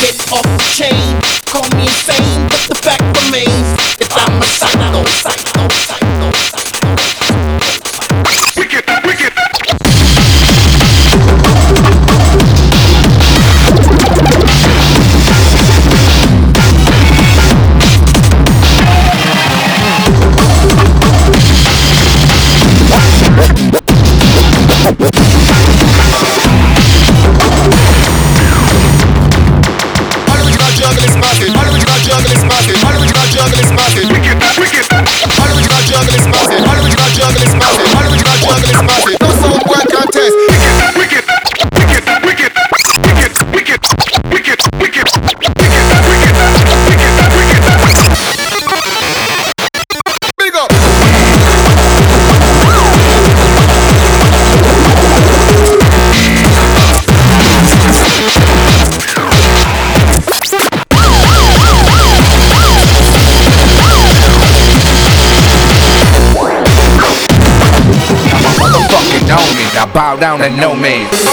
get off the chain. Call me insane, but the fact remains that I'm a psycho, psycho, psycho, psycho. Wicked, wicked. Juggling market, all original juggling market, all original juggling market. Wicked, wicked. All original juggling market, all original juggling market, all original juggling market. No sound boy contest. Wicked, wicked, wicked, wicked, wicked, wicked, wicked, wicked, wicked, wicked, wicked. Big up. Now bow down and know me.